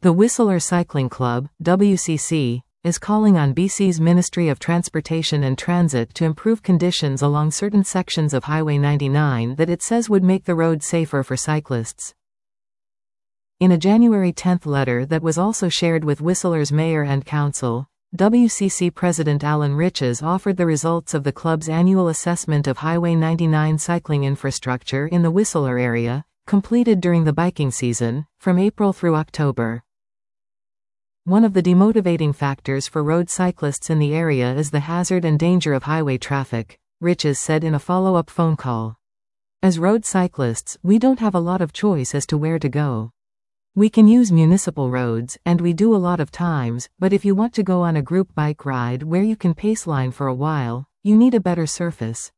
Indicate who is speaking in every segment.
Speaker 1: The Whistler Cycling Club, WCC, is calling on BC's Ministry of Transportation and Transit to improve conditions along certain sections of Highway 99 that it says would make the road safer for cyclists. In a January 10 letter that was also shared with Whistler's mayor and council, WCC President Alan Riches offered the results of the club's annual assessment of Highway 99 cycling infrastructure in the Whistler area, completed during the biking season, from April through October. One of the demotivating factors for road cyclists in the area is the hazard and danger of highway traffic, Riches said in a follow-up phone call. As road cyclists, we don't have a lot of choice as to where to go. We can use municipal roads, and we do a lot of times, but if you want to go on a group bike ride where you can paceline for a while, you need a better surface.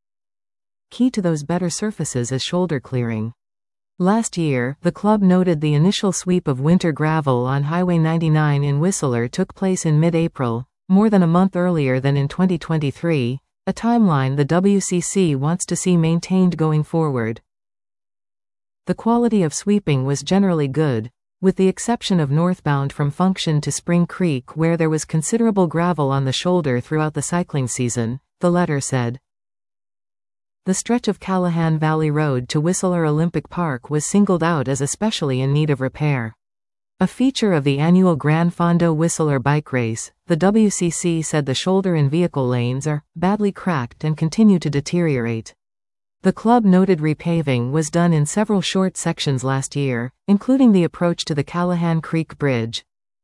Speaker 1: Key to those better surfaces is shoulder clearing. Last year, the club noted the initial sweep of winter gravel on Highway 99 in Whistler took place in mid-April, more than a month earlier than in 2023, a timeline the WCC wants to see maintained going forward. The quality of sweeping was generally good, with the exception of northbound from Function to Spring Creek where there was considerable gravel on the shoulder throughout the cycling season, the letter said. The stretch of Callahan Valley Road to Whistler Olympic Park was singled out as especially in need of repair. A feature of the annual Gran Fondo Whistler bike race, the WCC said the shoulder and vehicle lanes are badly cracked and continue to deteriorate. The club noted repaving was done in several short sections last year, including the approach to the Callahan Creek Bridge.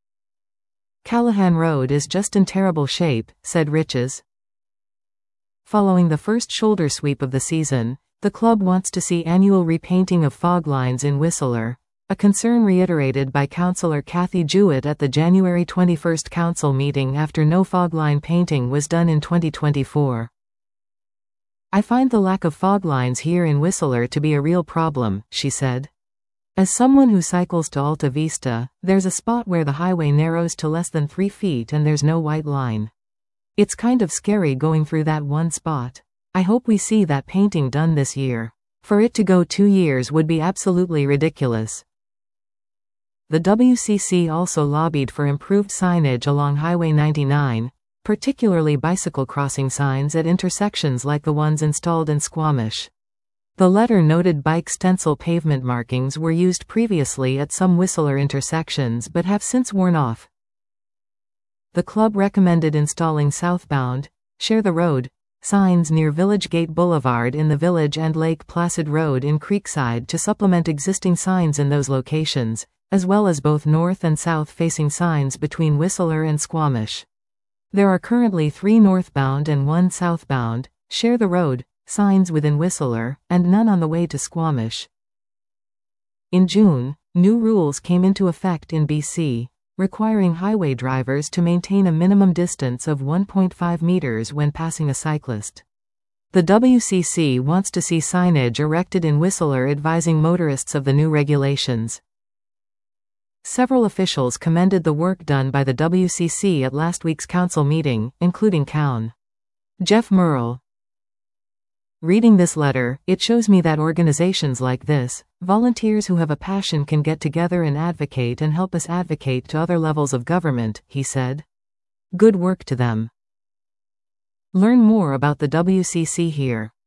Speaker 1: Callahan Road is just in terrible shape, said Riches. Following the first shoulder sweep of the season, the club wants to see annual repainting of fog lines in Whistler, a concern reiterated by Councillor Kathy Jewett at the January 21 council meeting after no fog line painting was done in 2024. I find the lack of fog lines here in Whistler to be a real problem, she said. As someone who cycles to Alta Vista, there's a spot where the highway narrows to less than 3 feet and there's no white line. It's kind of scary going through that one spot. I hope we see that painting done this year. For it to go 2 years would be absolutely ridiculous. The WCC also lobbied for improved signage along Highway 99, particularly bicycle crossing signs at intersections like the ones installed in Squamish. The letter noted bike stencil pavement markings were used previously at some Whistler intersections but have since worn off. The club recommended installing southbound, Share the Road, signs near Village Gate Boulevard in the village and Lake Placid Road in Creekside to supplement existing signs in those locations, as well as both north and south-facing signs between Whistler and Squamish. There are currently 3 northbound and 1 southbound, Share the Road, signs within Whistler, and none on the way to Squamish. In June, new rules came into effect in BC, requiring highway drivers to maintain a minimum distance of 1.5 meters when passing a cyclist. The WCC wants to see signage erected in Whistler advising motorists of the new regulations. Several officials commended the work done by the WCC at last week's council meeting, including COWN Jeff Merle. Reading this letter, it shows me that organizations like this, volunteers who have a passion, can get together and advocate and help us advocate to other levels of government, he said. Good work to them. Learn more about the WCC here.